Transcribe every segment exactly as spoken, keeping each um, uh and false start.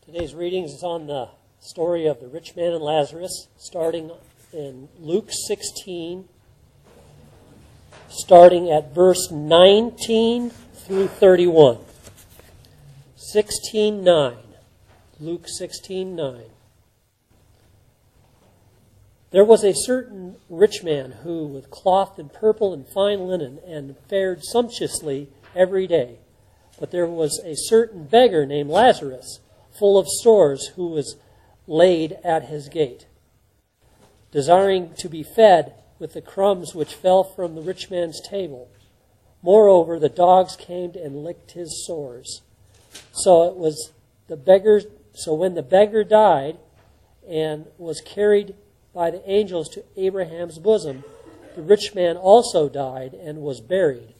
Today's reading is on the story of the rich man and Lazarus, starting in Luke sixteen, starting at verse nineteen through thirty-one. sixteen nine. Luke sixteen nine. There was a certain rich man who, with cloth in purple and fine linen, and fared sumptuously every day. But there was a certain beggar named Lazarus, full of sores, who was laid at his gate, desiring to be fed with the crumbs which fell from the rich man's table. Moreover, the dogs came and licked his sores. So it was the beggar. So when the beggar died and was carried by the angels to Abraham's bosom, the rich man also died and was buried.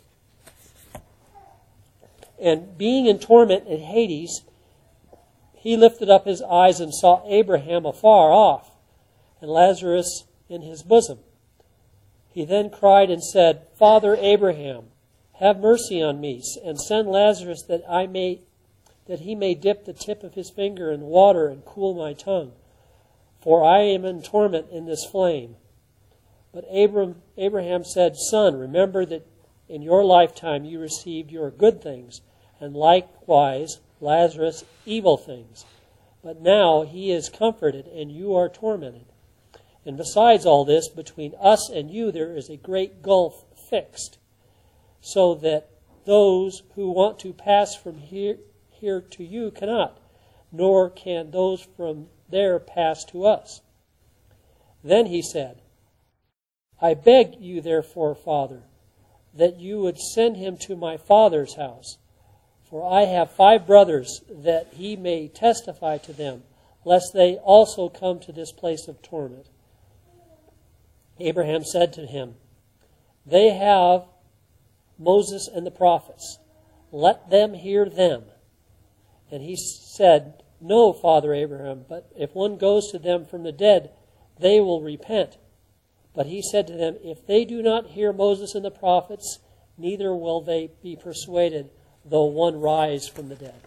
And being in torment in Hades, he lifted up his eyes and saw Abraham afar off, and Lazarus in his bosom. He then cried and said, Father Abraham, have mercy on me, and send Lazarus that I may, that he may dip the tip of his finger in water and cool my tongue, for I am in torment in this flame. But Abram, Abraham said, Son, remember that in your lifetime you received your good things, and likewise Lazarus evil things. But now he is comforted, and you are tormented. And besides all this, between us and you there is a great gulf fixed, so that those who want to pass from here, here to you cannot, nor can those from there pass to us. Then he said, I beg you therefore, Father, that you would send him to my father's house. For I have five brothers, that he may testify to them, lest they also come to this place of torment. Abraham said to him, They have Moses and the prophets. Let them hear them. And he said, No, Father Abraham, but if one goes to them from the dead, they will repent. But he said to them, If they do not hear Moses and the prophets, neither will they be persuaded, though one rise from the dead.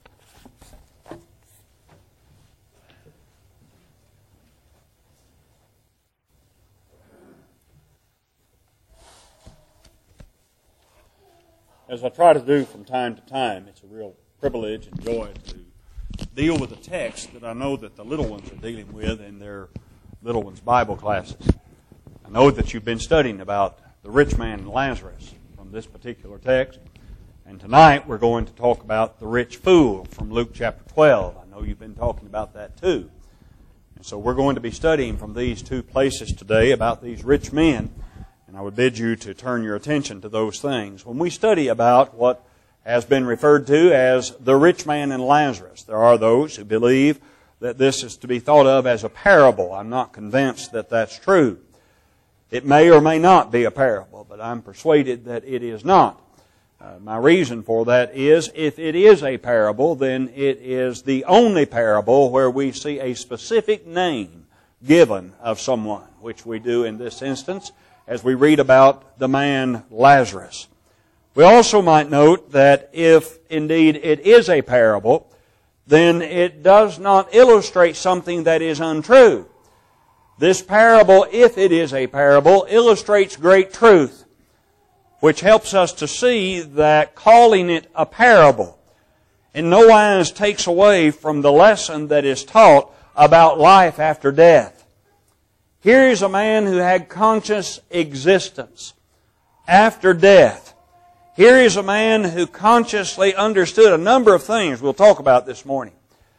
As I try to do from time to time, it's a real privilege and joy to deal with a text that I know that the little ones are dealing with in their little ones' Bible classes. I know that you've been studying about the rich man and Lazarus from this particular text. And tonight we're going to talk about the rich fool from Luke chapter twelve. I know you've been talking about that too. And so we're going to be studying from these two places today about these rich men. And I would bid you to turn your attention to those things. When we study about what has been referred to as the rich man and Lazarus, there are those who believe that this is to be thought of as a parable. I'm not convinced that that's true. It may or may not be a parable, but I'm persuaded that it is not. Uh, my reason for that is, if it is a parable, then it is the only parable where we see a specific name given of someone, which we do in this instance as we read about the man Lazarus. We also might note that if indeed it is a parable, then it does not illustrate something that is untrue. This parable, if it is a parable, illustrates great truth, which helps us to see that calling it a parable in no wise takes away from the lesson that is taught about life after death. Here is a man who had conscious existence after death. Here is a man who consciously understood a number of things we'll talk about this morning.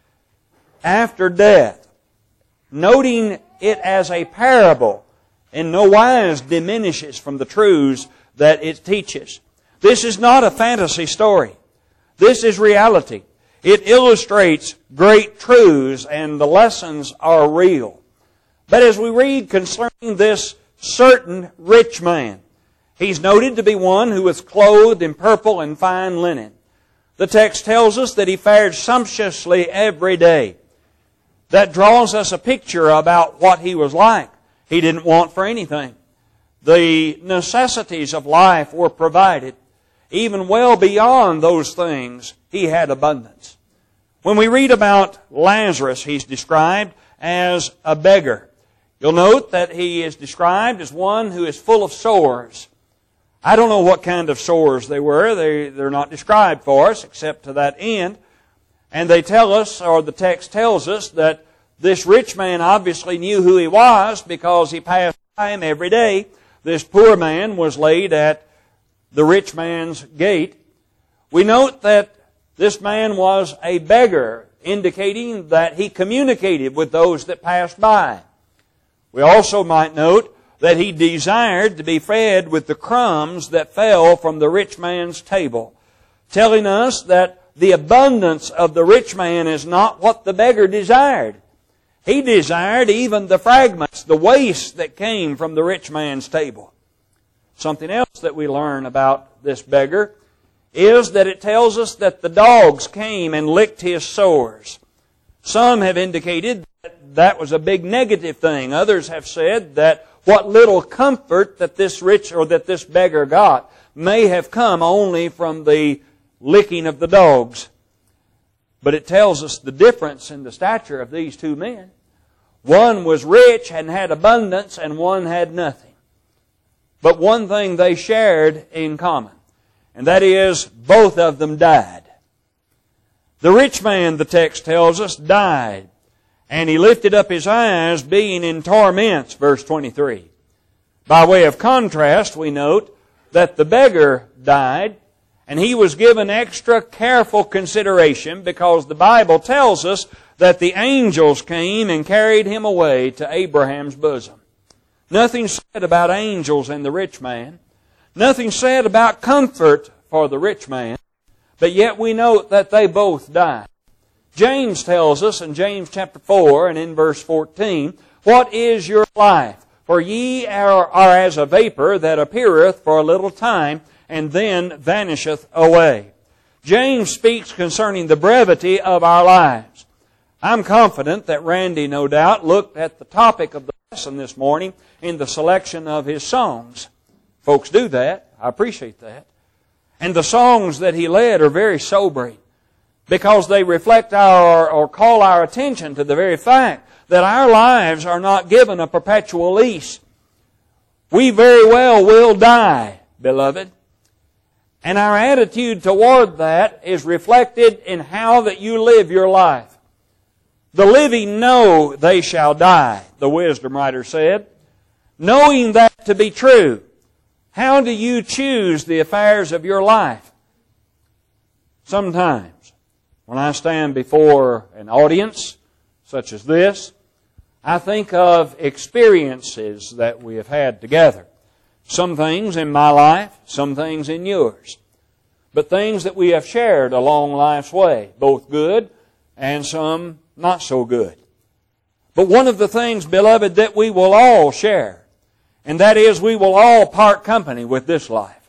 After death, noting it as a parable in no wise diminishes from the truths that it teaches. This is not a fantasy story. This is reality. It illustrates great truths, and the lessons are real. But as we read concerning this certain rich man, he's noted to be one who was clothed in purple and fine linen. The text tells us that he fared sumptuously every day. That draws us a picture about what he was like. He didn't want for anything. The necessities of life were provided. Even well beyond those things, he had abundance. When we read about Lazarus, he's described as a beggar. You'll note that he is described as one who is full of sores. I don't know what kind of sores they were. They, they're not described for us except to that end. And they tell us, or the text tells us, that this rich man obviously knew who he was because he passed by him every day. This poor man was laid at the rich man's gate. We note that this man was a beggar, indicating that he communicated with those that passed by. We also might note that he desired to be fed with the crumbs that fell from the rich man's table, telling us that the abundance of the rich man is not what the beggar desired. He desired even the fragments, the waste that came from the rich man's table. Something else that we learn about this beggar is that it tells us that the dogs came and licked his sores. Some have indicated that that was a big negative thing. Others have said that what little comfort that this rich or that this beggar got may have come only from the licking of the dogs. But it tells us the difference in the stature of these two men. One was rich and had abundance, and one had nothing. But one thing they shared in common, and that is both of them died. The rich man, the text tells us, died, and he lifted up his eyes, being in torments, verse twenty-three. By way of contrast, we note that the beggar died, and he was given extra careful consideration because the Bible tells us that the angels came and carried him away to Abraham's bosom. Nothing said about angels and the rich man. Nothing said about comfort for the rich man. But yet we note that they both died. James tells us in James chapter four and in verse fourteen, "What is your life? For ye are, are as a vapor that appeareth for a little time, and then vanisheth away." James speaks concerning the brevity of our lives. I'm confident that Randy, no doubt, looked at the topic of the lesson this morning in the selection of his songs. Folks do that. I appreciate that. And the songs that he led are very sobering because they reflect our, or call our attention to the very fact that our lives are not given a perpetual lease. We very well will die, beloved. And our attitude toward that is reflected in how that you live your life. The living know they shall die, the wisdom writer said. Knowing that to be true, how do you choose the affairs of your life? Sometimes, when I stand before an audience such as this, I think of experiences that we have had together. Some things in my life, some things in yours. But things that we have shared along life's way, both good and some not so good. But one of the things, beloved, that we will all share, and that is we will all part company with this life.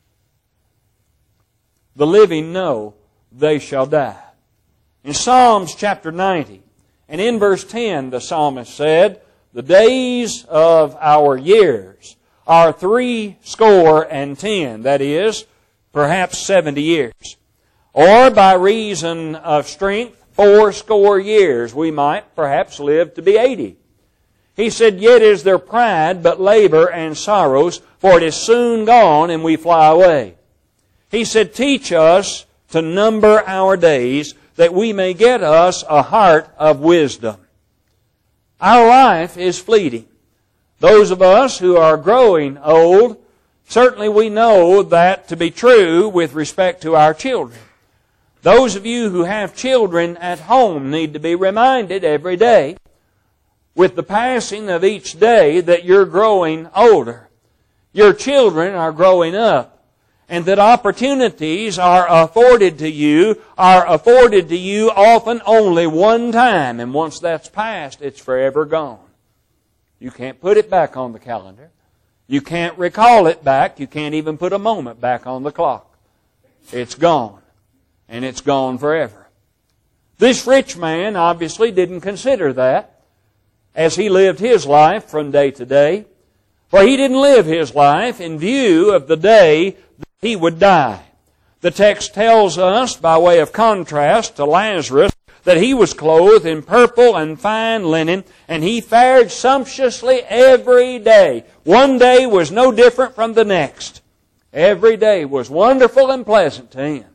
The living know they shall die. In Psalms chapter ninety, and in verse ten, the psalmist said, "The days of our years are three score and ten," that is, perhaps seventy years. Or by reason of strength, four score years, we might perhaps live to be eighty. He said, "Yet is there pride, but labor and sorrows, for it is soon gone, and we fly away." He said, "Teach us to number our days, that we may get us a heart of wisdom." Our life is fleeting. Those of us who are growing old, certainly we know that to be true with respect to our children. Those of you who have children at home need to be reminded every day, with the passing of each day, that you're growing older. Your children are growing up, and that opportunities are afforded to you, are afforded to you often only one time, and once that's passed, it's forever gone. You can't put it back on the calendar. You can't recall it back. You can't even put a moment back on the clock. It's gone. And it's gone forever. This rich man obviously didn't consider that as he lived his life from day to day. For he didn't live his life in view of the day that he would die. The text tells us, by way of contrast to Lazarus, that he was clothed in purple and fine linen, and he fared sumptuously every day. One day was no different from the next. Every day was wonderful and pleasant to him.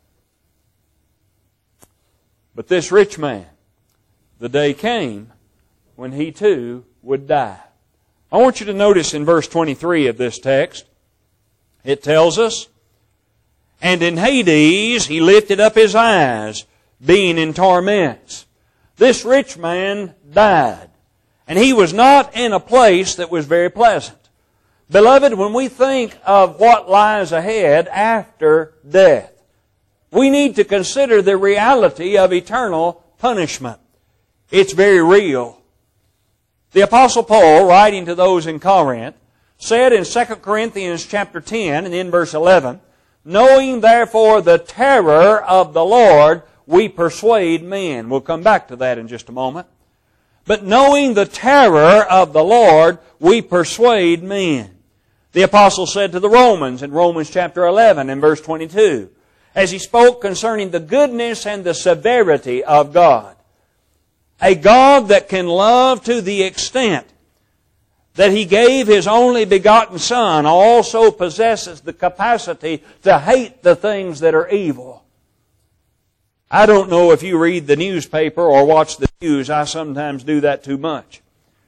But this rich man, the day came when he too would die. I want you to notice in verse twenty-three of this text, it tells us, "And in Hades he lifted up his eyes, being in torments." This rich man died, and he was not in a place that was very pleasant. Beloved, when we think of what lies ahead after death, we need to consider the reality of eternal punishment. It's very real. The Apostle Paul, writing to those in Corinth, said in Second Corinthians chapter ten and in verse eleven, "Knowing therefore the terror of the Lord, we persuade men." We'll come back to that in just a moment. But knowing the terror of the Lord, we persuade men. The Apostle said to the Romans in Romans chapter eleven and verse twenty-two, as he spoke concerning the goodness and the severity of God. A God that can love to the extent that He gave His only begotten Son also possesses the capacity to hate the things that are evil. I don't know if you read the newspaper or watch the news. I sometimes do that too much.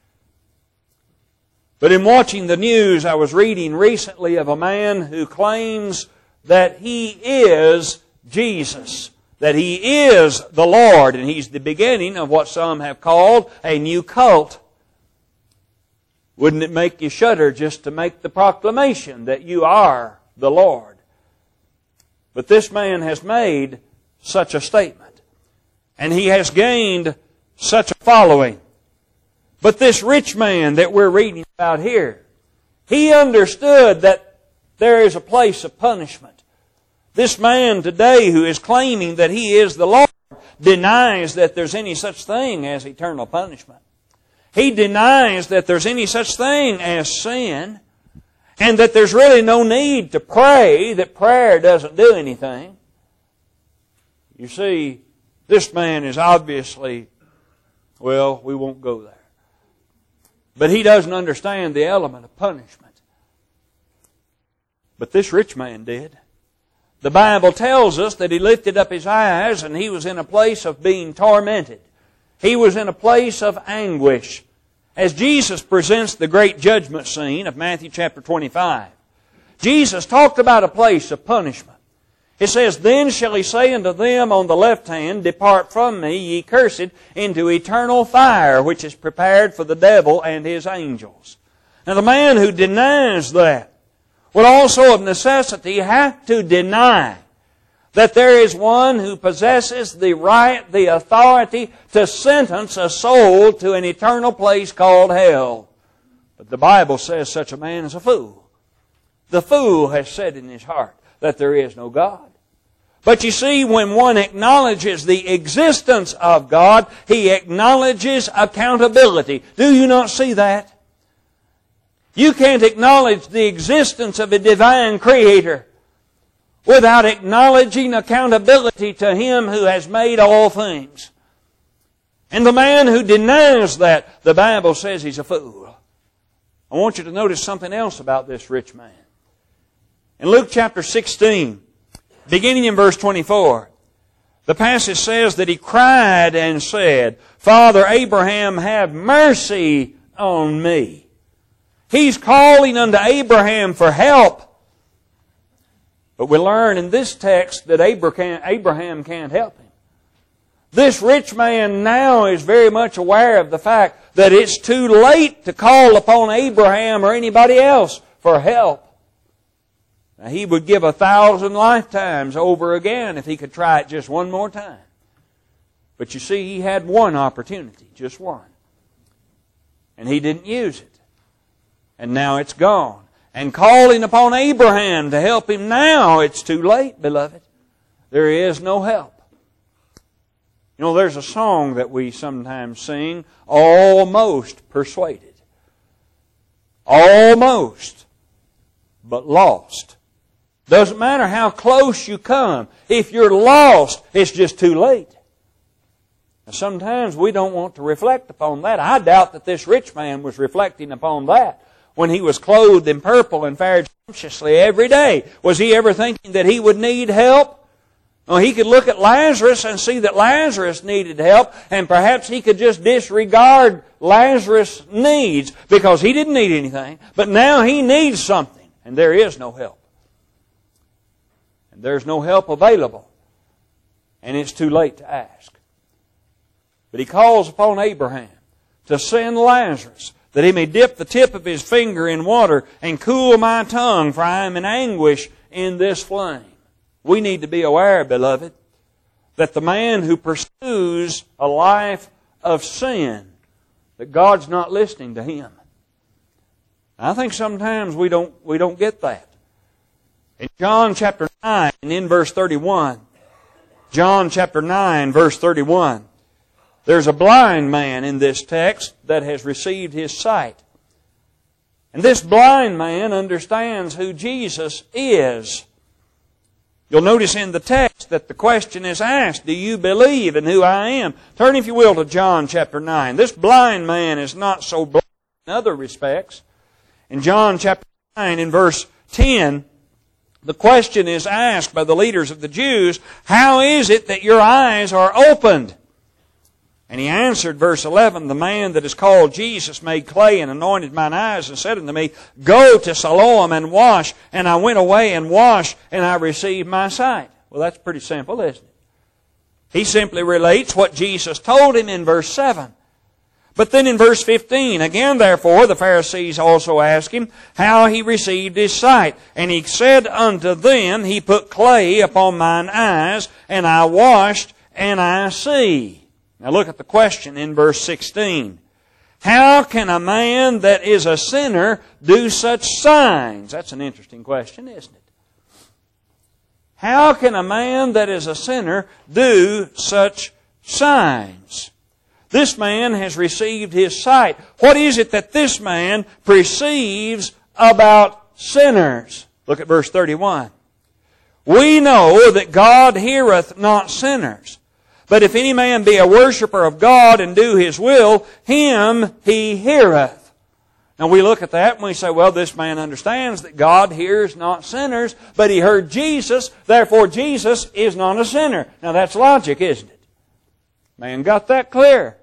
But in watching the news, I was reading recently of a man who claims that he is Jesus, that He is the Lord, and he's the beginning of what some have called a new cult. Wouldn't it make you shudder just to make the proclamation that you are the Lord? But this man has made such a statement, and he has gained such a following. But this rich man that we're reading about here, he understood that there is a place of punishment. This man today who is claiming that he is the Lord denies that there's any such thing as eternal punishment. He denies that there's any such thing as sin, and that there's really no need to pray, that prayer doesn't do anything. You see, this man is obviously, well, we won't go there. But he doesn't understand the element of punishment. But this rich man did. The Bible tells us that he lifted up his eyes and he was in a place of being tormented. He was in a place of anguish. As Jesus presents the great judgment scene of Matthew chapter twenty-five, Jesus talked about a place of punishment. It says, "Then shall He say unto them on the left hand, Depart from me, ye cursed, into eternal fire, which is prepared for the devil and his angels." Now the man who denies that would also of necessity have to deny that there is one who possesses the right, the authority to sentence a soul to an eternal place called hell. But the Bible says such a man is a fool. The fool has said in his heart that there is no God. But you see, when one acknowledges the existence of God, he acknowledges accountability. Do you not see that? You can't acknowledge the existence of a divine Creator without acknowledging accountability to Him who has made all things. And the man who denies that, the Bible says he's a fool. I want you to notice something else about this rich man. In Luke chapter sixteen, beginning in verse twenty-four, the passage says that he cried and said, "Father Abraham, have mercy on me." He's calling unto Abraham for help. But we learn in this text that Abraham can't help him. This rich man now is very much aware of the fact that it's too late to call upon Abraham or anybody else for help. Now, he would give a thousand lifetimes over again if he could try it just one more time. But you see, he had one opportunity, just one. And he didn't use it. And now it's gone. And calling upon Abraham to help him now, it's too late, beloved. There is no help. You know, there's a song that we sometimes sing, Almost Persuaded. Almost, but lost. Doesn't matter how close you come. If you're lost, it's just too late. Now, sometimes we don't want to reflect upon that. I doubt that this rich man was reflecting upon that when he was clothed in purple and fared sumptuously every day. Was he ever thinking that he would need help? No, he could look at Lazarus and see that Lazarus needed help, and perhaps he could just disregard Lazarus' needs because he didn't need anything. But now he needs something, and there is no help. And there's no help available, and it's too late to ask. But he calls upon Abraham to send Lazarus, that he may dip the tip of his finger in water and cool my tongue, for I am in anguish in this flame. We need to be aware, beloved, that the man who pursues a life of sin, that God's not listening to him. I think sometimes we don't, we don't get that. In John chapter nine, and in verse thirty-one, John chapter nine, verse thirty-one, there's a blind man in this text that has received his sight. And this blind man understands who Jesus is. You'll notice in the text that the question is asked, do you believe in who I am? Turn, if you will, to John chapter nine. This blind man is not so blind in other respects. In John chapter nine, in verse ten, the question is asked by the leaders of the Jews, how is it that your eyes are opened? And he answered, verse eleven, the man that is called Jesus made clay and anointed mine eyes and said unto me, go to Siloam and wash. And I went away and washed, and I received my sight. Well, that's pretty simple, isn't it? He simply relates what Jesus told him in verse seven. But then in verse fifteen, again therefore the Pharisees also asked him how he received his sight. And he said unto them, he put clay upon mine eyes, and I washed, and I see. Now look at the question in verse sixteen. How can a man that is a sinner do such signs? That's an interesting question, isn't it? How can a man that is a sinner do such signs? This man has received his sight. What is it that this man perceives about sinners? Look at verse thirty-one. We know that God heareth not sinners. But if any man be a worshipper of God and do His will, him He heareth. Now we look at that and we say, well, this man understands that God hears not sinners, but he heard Jesus, therefore Jesus is not a sinner. Now that's logic, isn't it? Man got that clear.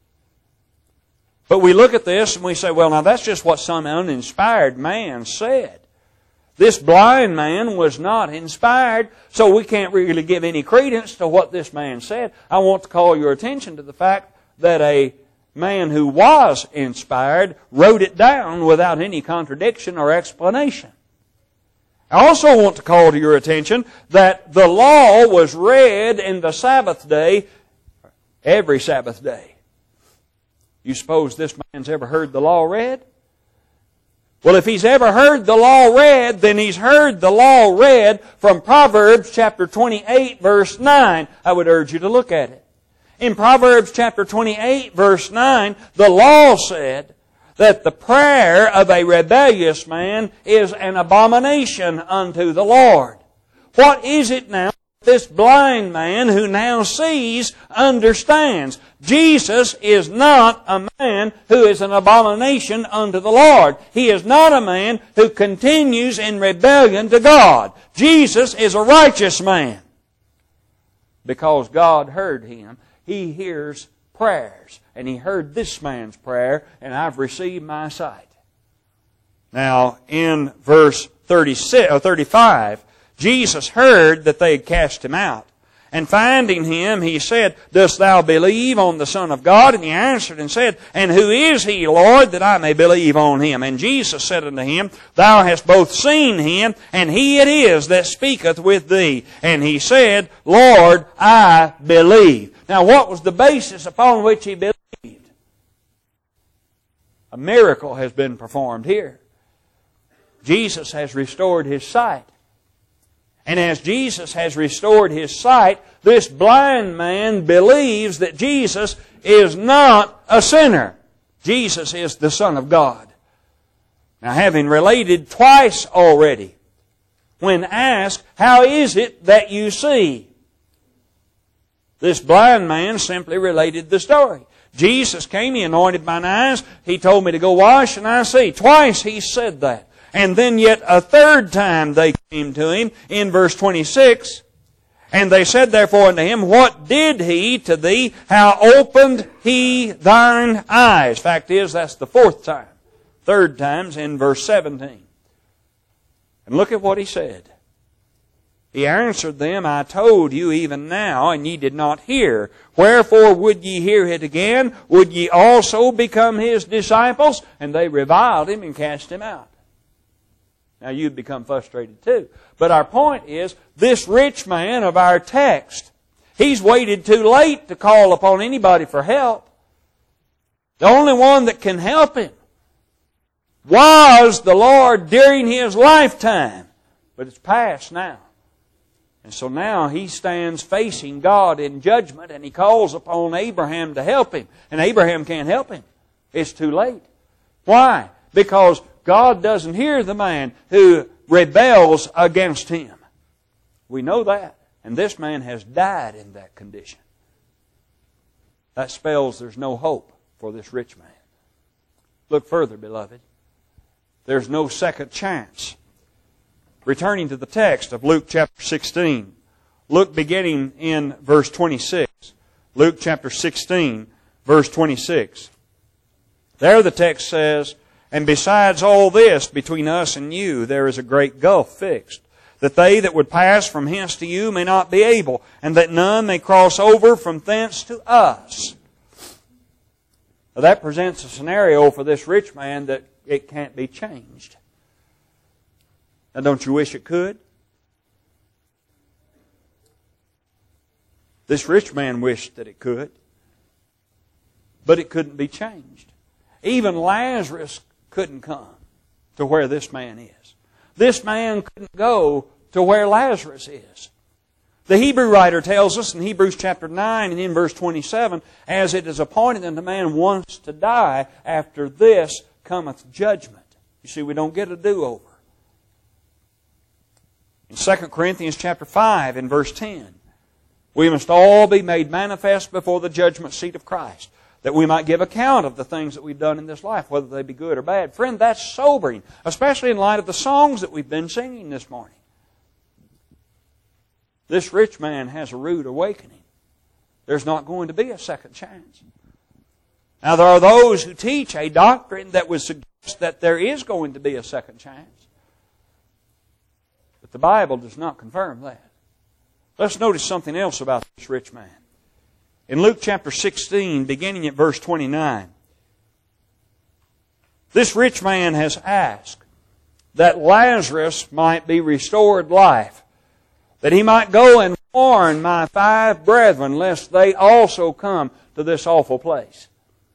But we look at this and we say, well, now that's just what some uninspired man said. This blind man was not inspired, so we can't really give any credence to what this man said. I want to call your attention to the fact that a man who was inspired wrote it down without any contradiction or explanation. I also want to call to your attention that the law was read in the Sabbath day, every Sabbath day. You suppose this man's ever heard the law read? Well, if he's ever heard the law read, then he's heard the law read from Proverbs chapter twenty-eight, verse nine. I would urge you to look at it. In Proverbs chapter twenty-eight, verse nine, the law said that the prayer of a rebellious man is an abomination unto the Lord. What is it now this blind man who now sees understands? Jesus is not a man who is an abomination unto the Lord. He is not a man who continues in rebellion to God. Jesus is a righteous man. Because God heard him. He hears prayers. And He heard this man's prayer, and I've received my sight. Now, in verse thirty-six, or thirty-five, Jesus heard that they had cast him out. And finding him, He said, dost thou believe on the Son of God? And he answered and said, and who is He, Lord, that I may believe on Him? And Jesus said unto him, thou hast both seen Him, and He it is that speaketh with thee. And he said, Lord, I believe. Now what was the basis upon which he believed? A miracle has been performed here. Jesus has restored his sight. And as Jesus has restored his sight, this blind man believes that Jesus is not a sinner. Jesus is the Son of God. Now, having related twice already, when asked, how is it that you see? This blind man simply related the story. Jesus came, He anointed mine eyes, He told me to go wash, and I see. Twice He said that. And then yet a third time they came to Him in verse twenty-six. And they said therefore unto Him, What did He to thee? How opened He thine eyes? Fact is, that's the fourth time. Third time's in verse seventeen. And look at what He said. He answered them, I told you even now, and ye did not hear. Wherefore would ye hear it again? Would ye also become His disciples? And they reviled Him and cast Him out. Now you'd become frustrated too. But our point is, this rich man of our text, he's waited too late to call upon anybody for help. The only one that can help him was the Lord during his lifetime. But it's past now. And so now he stands facing God in judgment, and he calls upon Abraham to help him. And Abraham can't help him. It's too late. Why? Because God doesn't hear the man who rebels against Him. We know that. And this man has died in that condition. That spells there's no hope for this rich man. Look further, beloved. There's no second chance. Returning to the text of Luke chapter sixteen. Look beginning in verse twenty-six. Luke chapter sixteen, verse twenty-six. There the text says, And besides all this, between us and you, there is a great gulf fixed, that they that would pass from hence to you may not be able, and that none may cross over from thence to us. Now that presents a scenario for this rich man that it can't be changed. Now don't you wish it could? This rich man wished that it could, but it couldn't be changed. Even Lazarus couldn't come to where this man is. This man couldn't go to where Lazarus is. The Hebrew writer tells us in Hebrews chapter nine and in verse twenty-seven, As it is appointed unto man once to die, after this cometh judgment. You see, we don't get a do-over. In Second Corinthians chapter five and verse ten, we must all be made manifest before the judgment seat of Christ, that we might give account of the things that we've done in this life, whether they be good or bad. Friend, that's sobering, especially in light of the songs that we've been singing this morning. This rich man has a rude awakening. There's not going to be a second chance. Now, there are those who teach a doctrine that would suggest that there is going to be a second chance. But the Bible does not confirm that. Let's notice something else about this rich man. In Luke chapter sixteen, beginning at verse twenty-nine, this rich man has asked that Lazarus might be restored life, that he might go and warn my five brethren, lest they also come to this awful place.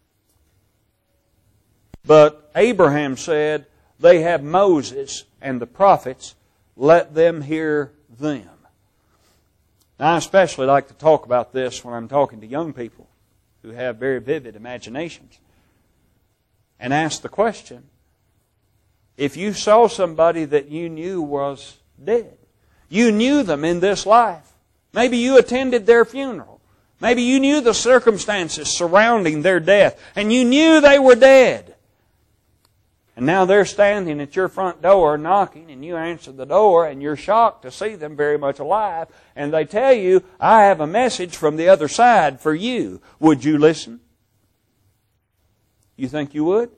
But Abraham said, They have Moses and the prophets, let them hear them. Now, I especially like to talk about this when I'm talking to young people who have very vivid imaginations, and ask the question, if you saw somebody that you knew was dead, you knew them in this life, maybe you attended their funeral, maybe you knew the circumstances surrounding their death, and you knew they were dead, and now they're standing at your front door knocking, and you answer the door, and you're shocked to see them very much alive, and they tell you, I have a message from the other side for you. Would you listen? You think you would?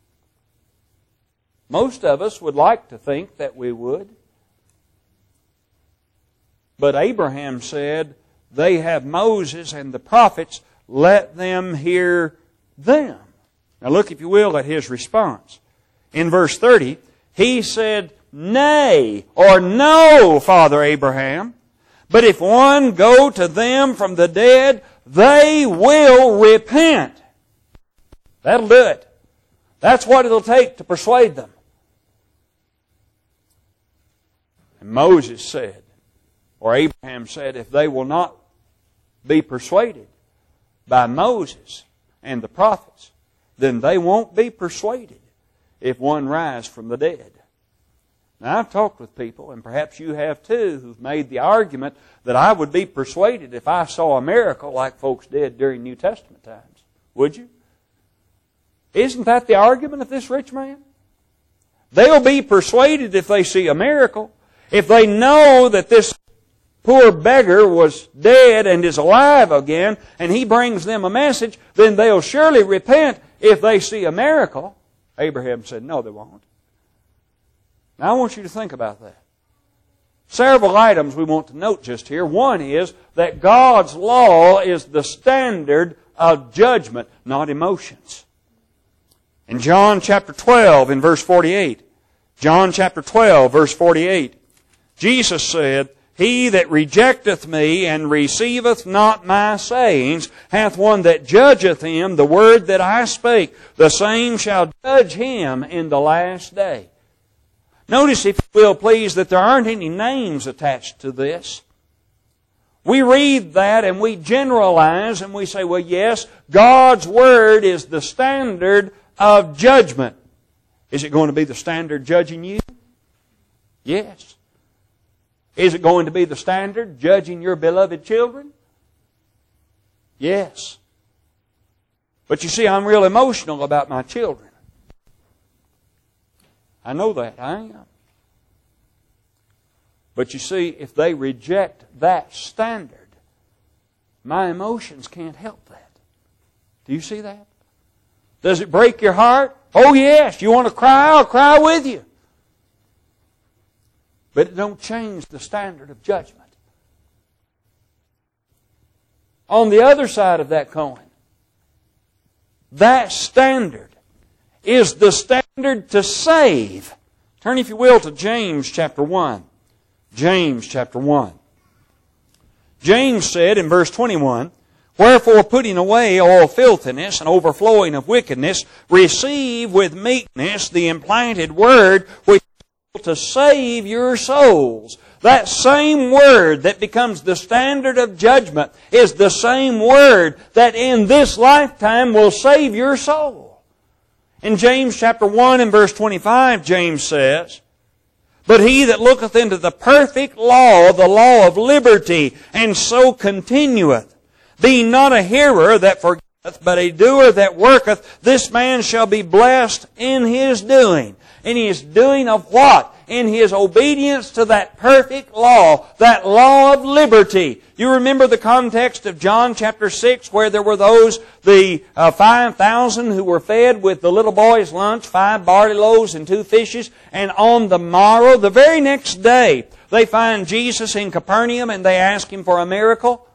Most of us would like to think that we would. But Abraham said, They have Moses and the prophets, let them hear them. Now look, if you will, at his response. In verse thirty, he said, Nay, or no, Father Abraham, but if one go to them from the dead, they will repent. That'll do it. That's what it'll take to persuade them. And Moses said, or Abraham said, if they will not be persuaded by Moses and the prophets, then they won't be persuaded if one rise from the dead. Now, I've talked with people, and perhaps you have too, who've made the argument that I would be persuaded if I saw a miracle like folks did during New Testament times. Would you? Isn't that the argument of this rich man? They'll be persuaded if they see a miracle. If they know that this poor beggar was dead and is alive again, and he brings them a message, then they'll surely repent if they see a miracle. Abraham said, no, they won't. Now, I want you to think about that. Several items we want to note just here. One is that God's law is the standard of judgment, not emotions. In John chapter twelve, in verse forty-eight, John chapter twelve, verse forty-eight, Jesus said, He that rejecteth me and receiveth not my sayings hath one that judgeth him, the word that I spake. The same shall judge him in the last day. Notice, if you will, please, that there aren't any names attached to this. We read that and we generalize and we say, well, yes, God's Word is the standard of judgment. Is it going to be the standard judging you? Yes. Is it going to be the standard judging your beloved children? Yes. But you see, I'm real emotional about my children. I know that. I am. But you see, if they reject that standard, my emotions can't help that. Do you see that? Does it break your heart? Oh yes. You want to cry? I'll cry with you. But it don't change the standard of judgment. On the other side of that coin, that standard is the standard to save. Turn, if you will, to James chapter one. James chapter one. James said in verse twenty-one, Wherefore, putting away all filthiness and overflowing of wickedness, receive with meekness the implanted word which is to save your souls. That same word that becomes the standard of judgment is the same word that in this lifetime will save your soul. In James chapter one and verse twenty-five, James says, But he that looketh into the perfect law, the law of liberty, and so continueth, being not a hearer that forgetteth, but a doer that worketh, this man shall be blessed in his doing. In his doing of what? In his obedience to that perfect law, that law of liberty. You remember the context of John chapter six, where there were those, the uh, five thousand who were fed with the little boy's lunch, five barley loaves and two fishes, and on the morrow, the very next day, they find Jesus in Capernaum and they ask Him for a miracle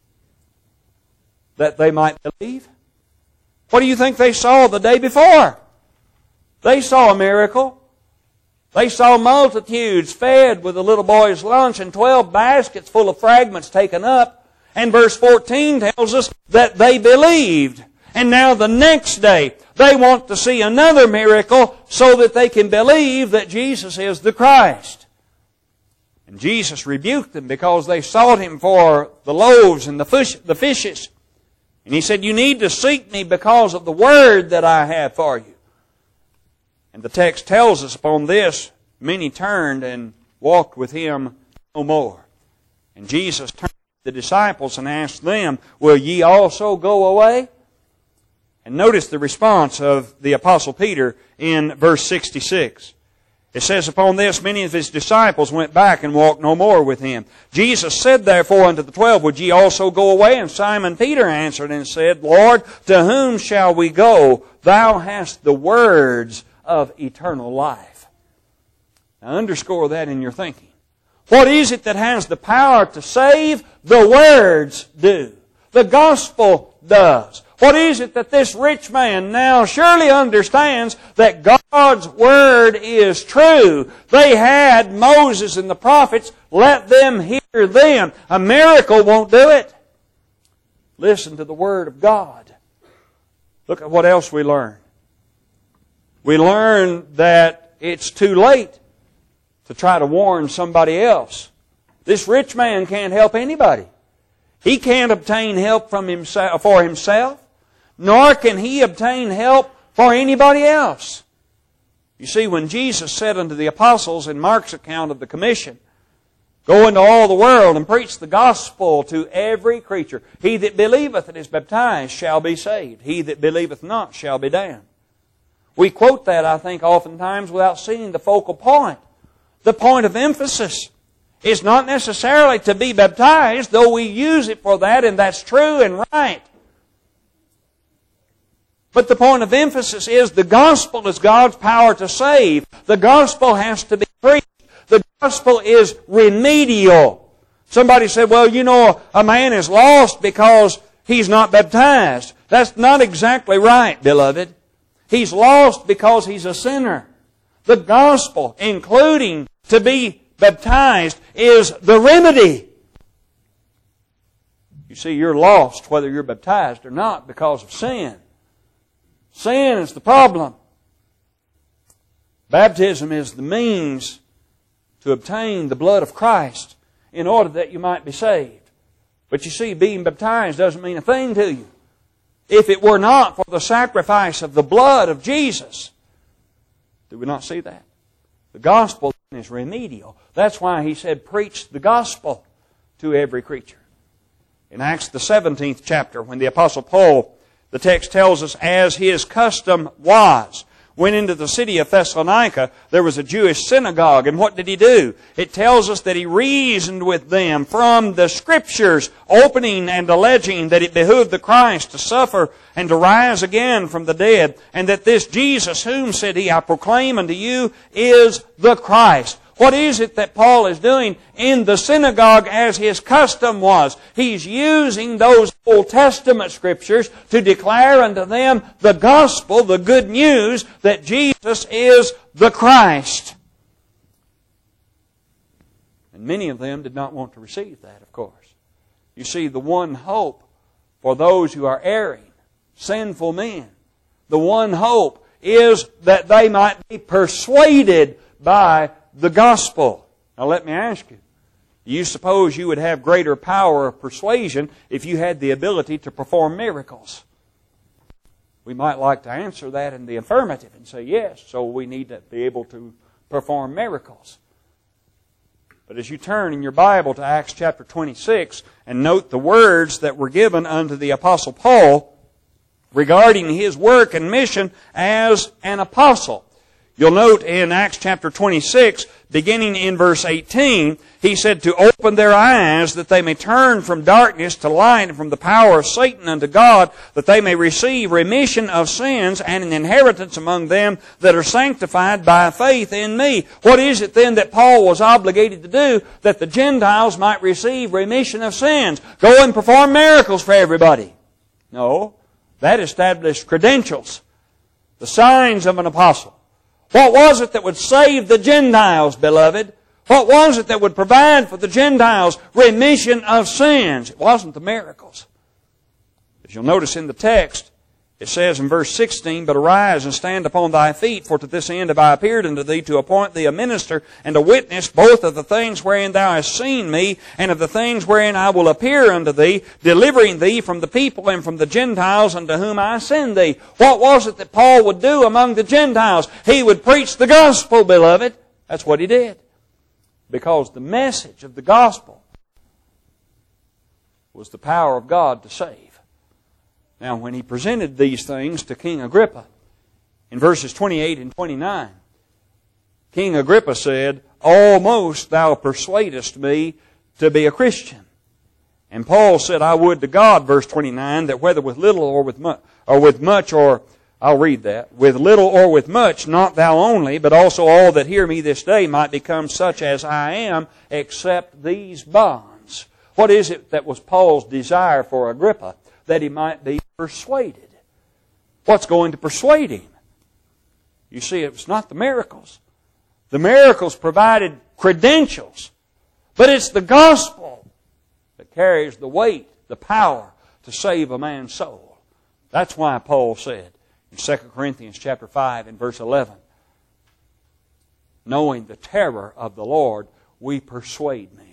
that they might believe. What do you think they saw the day before? They saw a miracle. They saw multitudes fed with the little boy's lunch and twelve baskets full of fragments taken up. And verse fourteen tells us that they believed. And now the next day, they want to see another miracle so that they can believe that Jesus is the Christ. And Jesus rebuked them because they sought Him for the loaves and the fish, the fishes. And He said, you need to seek Me because of the word that I have for you. And the text tells us upon this, many turned and walked with Him no more. And Jesus turned to the disciples and asked them, will ye also go away? And notice the response of the Apostle Peter in verse sixty-six. It says, upon this many of His disciples went back and walked no more with Him. Jesus said therefore unto the twelve, would ye also go away? And Simon Peter answered and said, Lord, to whom shall we go? Thou hast the words of eternal life. Now underscore that in your thinking. What is it that has the power to save? The words do. The gospel does. What is it that this rich man now surely understands? That God's word is true. They had Moses and the prophets. Let them hear them. A miracle won't do it. Listen to the word of God. Look at what else we learn. We learn that it's too late to try to warn somebody else. This rich man can't help anybody. He can't obtain help from himself, for himself, nor can he obtain help for anybody else. You see, when Jesus said unto the apostles in Mark's account of the commission, go into all the world and preach the gospel to every creature. He that believeth and is baptized shall be saved. He that believeth not shall be damned. We quote that, I think, oftentimes without seeing the focal point. The point of emphasis is not necessarily to be baptized, though we use it for that, and that's true and right. But the point of emphasis is the gospel is God's power to save. The gospel has to be preached. The gospel is remedial. Somebody said, well, you know, a man is lost because he's not baptized. That's not exactly right, beloved. He's lost because he's a sinner. The gospel, including to be baptized, is the remedy. You see, you're lost whether you're baptized or not because of sin. Sin is the problem. Baptism is the means to obtain the blood of Christ in order that you might be saved. But you see, being baptized doesn't mean a thing to you. If it were not for the sacrifice of the blood of Jesus, do we not see that? The gospel is remedial. That's why he said, preach the gospel to every creature. In Acts the seventeenth chapter, when the Apostle Paul, the text tells us, as his custom was, went into the city of Thessalonica, there was a Jewish synagogue. And what did he do? It tells us that he reasoned with them from the Scriptures, opening and alleging that it behooved the Christ to suffer and to rise again from the dead, and that this Jesus, whom, said he, I proclaim unto you, is the Christ. What is it that Paul is doing in the synagogue as his custom was? He's using those Old Testament Scriptures to declare unto them the gospel, the good news that Jesus is the Christ. And many of them did not want to receive that, of course. You see, the one hope for those who are erring, sinful men, the one hope is that they might be persuaded by the gospel. Now let me ask you, do you suppose you would have greater power of persuasion if you had the ability to perform miracles? We might like to answer that in the affirmative and say yes, so we need to be able to perform miracles. But as you turn in your Bible to Acts chapter twenty-six and note the words that were given unto the Apostle Paul regarding his work and mission as an apostle, you'll note in Acts chapter twenty-six, beginning in verse eighteen, he said, to open their eyes that they may turn from darkness to light and from the power of Satan unto God, that they may receive remission of sins and an inheritance among them that are sanctified by faith in me. What is it then that Paul was obligated to do that the Gentiles might receive remission of sins? Go and perform miracles for everybody? No. That established credentials, the signs of an apostle. What was it that would save the Gentiles, beloved? What was it that would provide for the Gentiles remission of sins? It wasn't the miracles. As you'll notice in the text, it says in verse sixteen, but arise and stand upon thy feet, for to this end have I appeared unto thee, to appoint thee a minister and a witness both of the things wherein thou hast seen me, and of the things wherein I will appear unto thee, delivering thee from the people and from the Gentiles unto whom I send thee. What was it that Paul would do among the Gentiles? He would preach the gospel, beloved. That's what he did. Because the message of the gospel was the power of God to save. Now, when he presented these things to King Agrippa, in verses twenty-eight and twenty-nine, King Agrippa said, almost thou persuadest me to be a Christian. And Paul said, I would to God, verse twenty-nine, that whether with little or with much, or with much or, I'll read that, with little or with much, not thou only, but also all that hear me this day might become such as I am, except these bonds. What is it that was Paul's desire for Agrippa? That he might be persuaded. What's going to persuade him? You see, it was not the miracles. The miracles provided credentials. But it's the gospel that carries the weight, the power to save a man's soul. That's why Paul said in Second Corinthians chapter five and verse eleven, knowing the terror of the Lord, we persuade men.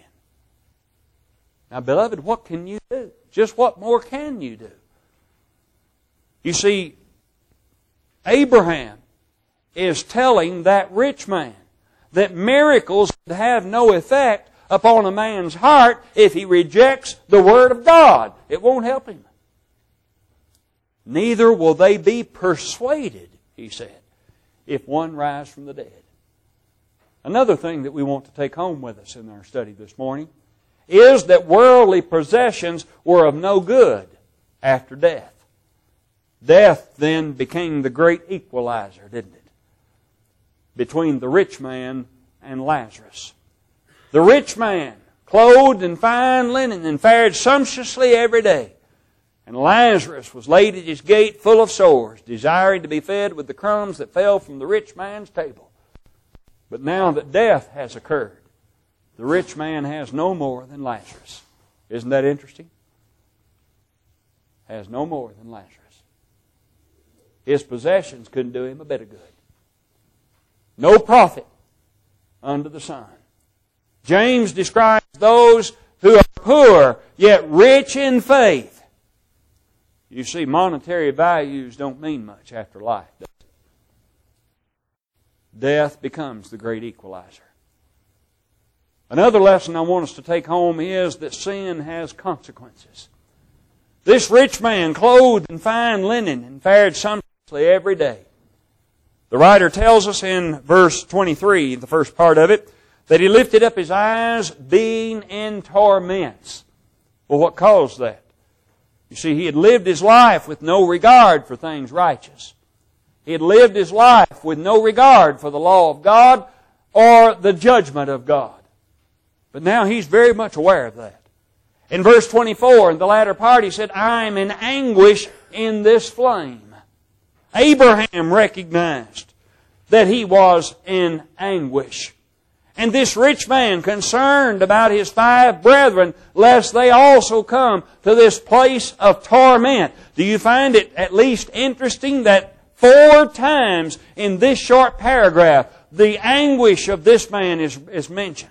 Now, beloved, what can you do? Just what more can you do? You see, Abraham is telling that rich man that miracles have no effect upon a man's heart if he rejects the Word of God. It won't help him. Neither will they be persuaded, he said, if one rise from the dead. Another thing that we want to take home with us in our study this morning is that worldly possessions were of no good after death. Death then became the great equalizer, didn't it? Between the rich man and Lazarus. The rich man, clothed in fine linen and fared sumptuously every day. And Lazarus was laid at his gate full of sores, desiring to be fed with the crumbs that fell from the rich man's table. But now that death has occurred, the rich man has no more than Lazarus. Isn't that interesting? Has no more than Lazarus. His possessions couldn't do him a bit of good. No profit under the sun. James describes those who are poor, yet rich in faith. You see, monetary values don't mean much after life, does it? Death becomes the great equalizer. Another lesson I want us to take home is that sin has consequences. This rich man, clothed in fine linen and fared sumptuously every day. The writer tells us in verse twenty-three, the first part of it, that he lifted up his eyes being in torments. Well, what caused that? You see, he had lived his life with no regard for things righteous. He had lived his life with no regard for the law of God or the judgment of God. But now he's very much aware of that. In verse twenty-four, in the latter part, he said, I am in anguish in this flame. Abraham recognized that he was in anguish. And this rich man, concerned about his five brethren, lest they also come to this place of torment. Do you find it at least interesting that four times in this short paragraph, the anguish of this man is, is mentioned?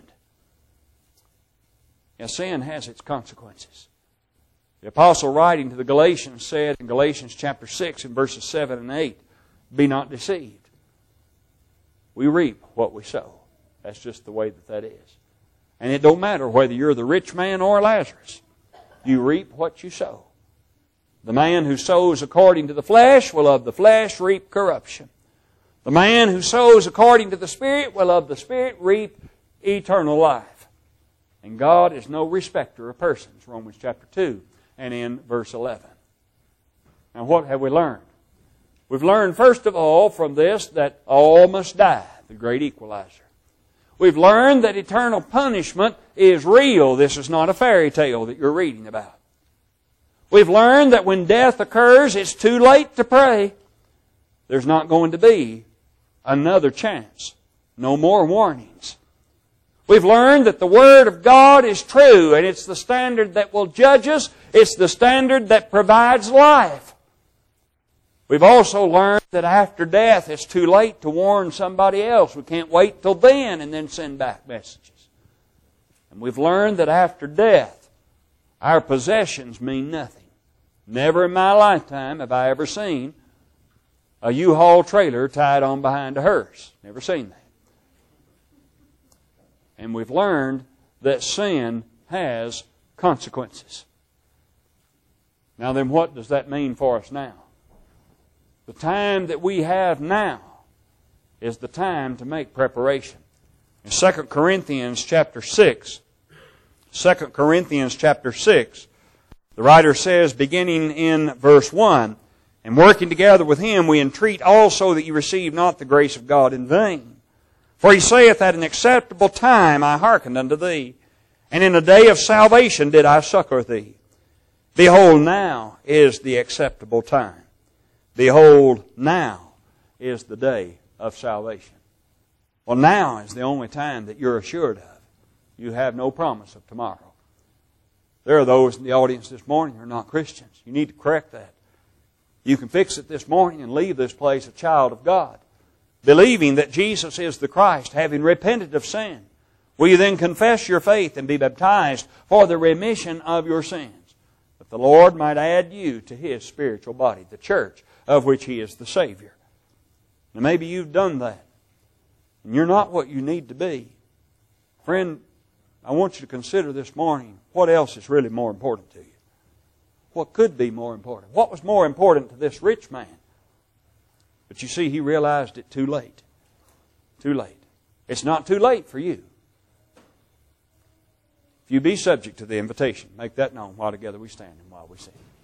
Now, sin has its consequences. The apostle writing to the Galatians said in Galatians chapter six in verses seven and eight, be not deceived. We reap what we sow. That's just the way that that is. And it don't matter whether you're the rich man or Lazarus. You reap what you sow. The man who sows according to the flesh will of the flesh reap corruption. The man who sows according to the Spirit will of the Spirit reap eternal life. And God is no respecter of persons, Romans chapter two and in verse eleven. Now what have we learned? We've learned first of all from this that all must die, the great equalizer. We've learned that eternal punishment is real. This is not a fairy tale that you're reading about. We've learned that when death occurs, it's too late to pray. There's not going to be another chance. No more warnings. We've learned that the Word of God is true, and it's the standard that will judge us. It's the standard that provides life. We've also learned that after death, it's too late to warn somebody else. We can't wait till then and then send back messages. And we've learned that after death, our possessions mean nothing. Never in my lifetime have I ever seen a U-Haul trailer tied on behind a hearse. Never seen that. And we've learned that sin has consequences. Now then, what does that mean for us now? The time that we have now is the time to make preparation. In Second Corinthians chapter six, Second Corinthians chapter six, the writer says, beginning in verse one, and working together with him, we entreat also that you receive not the grace of God in vain. For he saith, at an acceptable time I hearkened unto thee, and in a day of salvation did I succor thee. Behold, now is the acceptable time. Behold, now is the day of salvation. Well, now is the only time that you're assured of. You have no promise of tomorrow. There are those in the audience this morning who are not Christians. You need to correct that. You can fix it this morning and leave this place a child of God, believing that Jesus is the Christ, having repented of sin. Will you then confess your faith and be baptized for the remission of your sins, that the Lord might add you to His spiritual body, the church, of which He is the Savior? And maybe you've done that. And you're not what you need to be. Friend, I want you to consider this morning, what else is really more important to you? What could be more important? What was more important to this rich man? But you see, he realized it too late. Too late. It's not too late for you. If you be subject to the invitation, make that known while together we stand and while we sing.